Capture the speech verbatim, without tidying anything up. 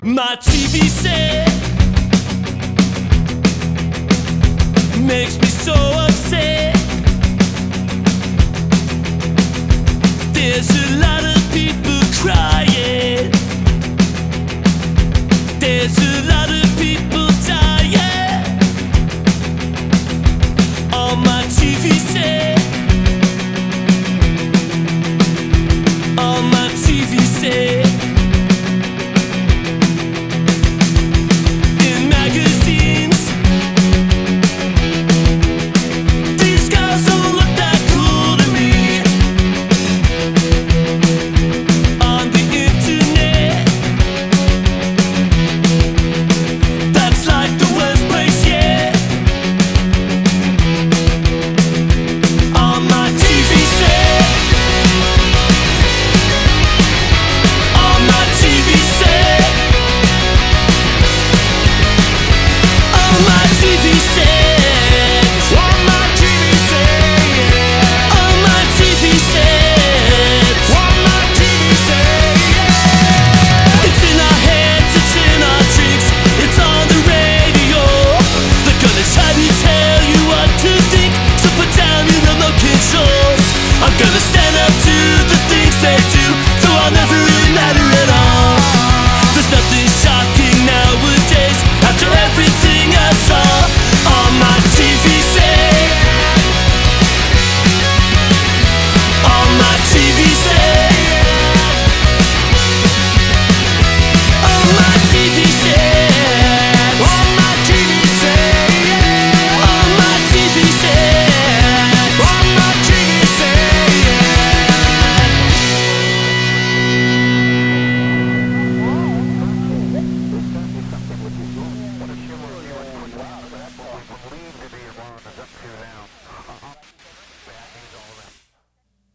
My T V set makes me so upset. There's a lot of people crying. There's a lot of people dying on my T V set. On my T V set. I'm gonna stand up to the things they do, so I'll never really matter at all. There's nothing shocking nowadays after everything I saw on my T V set. On my T V set. On my T V set. On my T V set. On my T V set. On my T V set. Believed to be one is up to now.